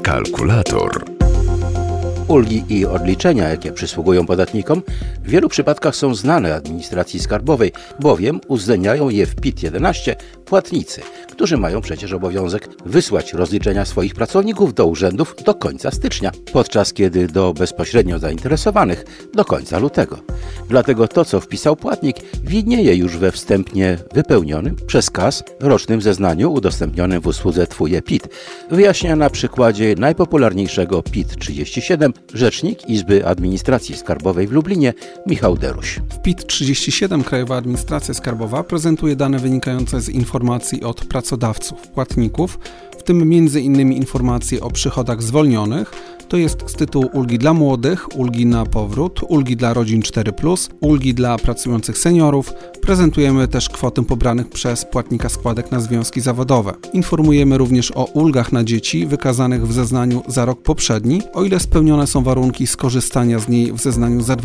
Kalkulator. Ulgi i odliczenia, jakie przysługują podatnikom, w wielu przypadkach są znane administracji skarbowej, bowiem uwzględniają je w PIT-11 płatnicy, którzy mają przecież obowiązek wysłać rozliczenia swoich pracowników do urzędów do końca stycznia, podczas kiedy do bezpośrednio zainteresowanych do końca lutego. Dlatego to, co wpisał płatnik, widnieje już we wstępnie wypełnionym przez KAS rocznym zeznaniu udostępnionym w usłudze Twój e-PIT. Wyjaśnia na przykładzie najpopularniejszego PIT-37 rzecznik Izby Administracji Skarbowej w Lublinie Michał Deruś. W PIT-37 Krajowa Administracja Skarbowa prezentuje dane wynikające z informacji od pracodawców, płatników, w tym m.in. informacje o przychodach zwolnionych, to jest z tytułu ulgi dla młodych, ulgi na powrót, ulgi dla rodzin 4+, ulgi dla pracujących seniorów. Prezentujemy też kwotę pobranych przez płatnika składek na związki zawodowe. Informujemy również o ulgach na dzieci wykazanych w zeznaniu za rok poprzedni, o ile spełnione są warunki skorzystania z niej w zeznaniu za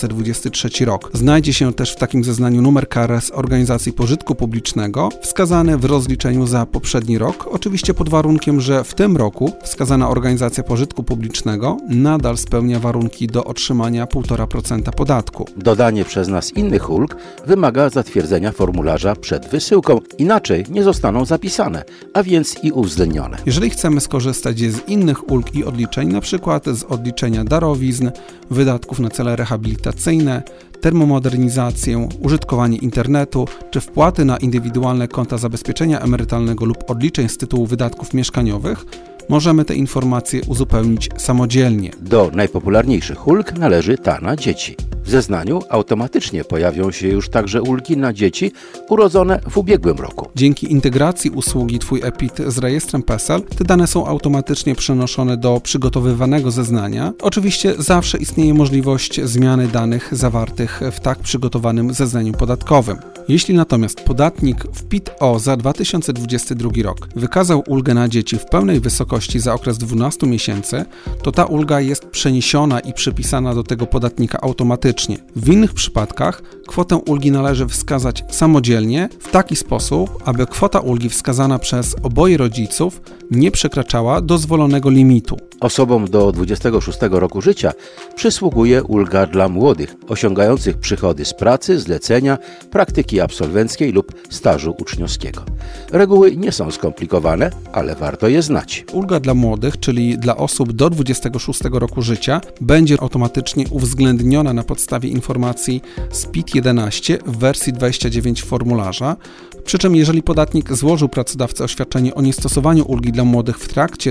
2023 rok. Znajdzie się też w takim zeznaniu numer KRS organizacji pożytku publicznego, wskazany w rozliczeniu za poprzedni rok, oczywiście pod warunkiem, że w tym roku wskazana organizacja pożytku publicznego nadal spełnia warunki do otrzymania 1,5% podatku. Dodanie przez nas innych ulg wymaga zatwierdzenia formularza przed wysyłką, inaczej nie zostaną zapisane, a więc i uwzględnione. Jeżeli chcemy skorzystać z innych ulg i odliczeń, np. z odliczenia darowizn, wydatków na cele rehabilitacyjne, termomodernizację, użytkowanie internetu czy wpłaty na indywidualne konta zabezpieczenia emerytalnego lub odliczeń z tytułu wydatków mieszkaniowych, możemy te informacje uzupełnić samodzielnie. Do najpopularniejszych ulg należy ta na dzieci. W zeznaniu automatycznie pojawią się już także ulgi na dzieci urodzone w ubiegłym roku. Dzięki integracji usługi Twój e-PIT z rejestrem PESEL te dane są automatycznie przenoszone do przygotowywanego zeznania. Oczywiście zawsze istnieje możliwość zmiany danych zawartych w tak przygotowanym zeznaniu podatkowym. Jeśli natomiast podatnik w PIT-O za 2022 rok wykazał ulgę na dzieci w pełnej wysokości za okres 12 miesięcy, to ta ulga jest przeniesiona i przypisana do tego podatnika automatycznie. W innych przypadkach kwotę ulgi należy wskazać samodzielnie w taki sposób, aby kwota ulgi wskazana przez oboje rodziców nie przekraczała dozwolonego limitu. Osobom do 26 roku życia przysługuje ulga dla młodych, osiągających przychody z pracy, zlecenia, praktyki absolwenckiej lub stażu uczniowskiego. Reguły nie są skomplikowane, ale warto je znać. Ulga dla młodych, czyli dla osób do 26 roku życia, będzie automatycznie uwzględniona na podstawie informacji z PIT-11 w wersji 29 formularza, przy czym jeżeli podatnik złożył pracodawcy oświadczenie o niestosowaniu ulgi dla młodych w trakcie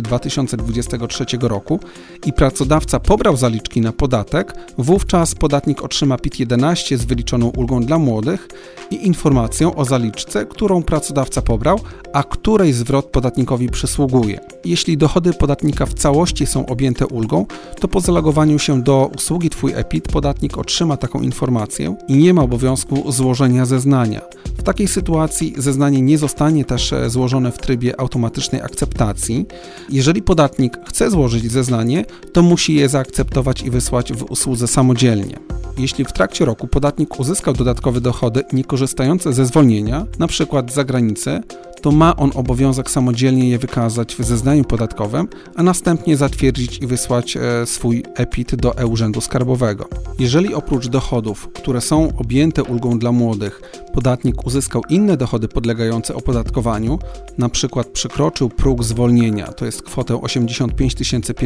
2023 roku i pracodawca pobrał zaliczki na podatek, wówczas podatnik otrzyma PIT-11 z wyliczoną ulgą dla młodych i informacją o zaliczce, którą pracodawca pobrał, a której zwrot podatnikowi przysługuje. Jeśli dochody podatnika w całości są objęte ulgą, to po zalogowaniu się do usługi Twój e-PIT podatnik otrzyma taką informację i nie ma obowiązku złożenia zeznania. W takiej sytuacji zeznanie nie zostanie też złożone w trybie automatycznej akceptacji. Jeżeli podatnik chce złożyć zeznanie, to musi je zaakceptować i wysłać w usłudze samodzielnie. Jeśli w trakcie roku podatnik uzyskał dodatkowe dochody nie korzystające ze zwolnienia, np. z zagranicy, to ma on obowiązek samodzielnie je wykazać w zeznaniu podatkowym, a następnie zatwierdzić i wysłać swój e-PIT do e-Urzędu Skarbowego. Jeżeli oprócz dochodów, które są objęte ulgą dla młodych, podatnik uzyskał inne dochody podlegające opodatkowaniu, np. przekroczył próg zwolnienia, to jest kwotę 85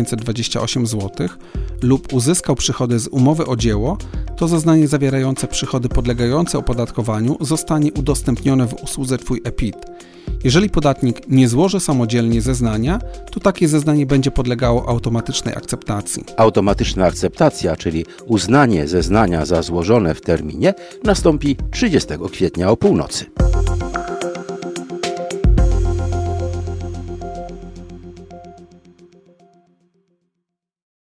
528 zł, lub uzyskał przychody z umowy o dzieło, to zeznanie zawierające przychody podlegające opodatkowaniu zostanie udostępnione w usłudze Twój e-PIT. Jeżeli podatnik nie złoży samodzielnie zeznania, to takie zeznanie będzie podlegało automatycznej akceptacji. Automatyczna akceptacja, czyli uznanie zeznania za złożone w terminie, nastąpi 30 kwietnia o północy.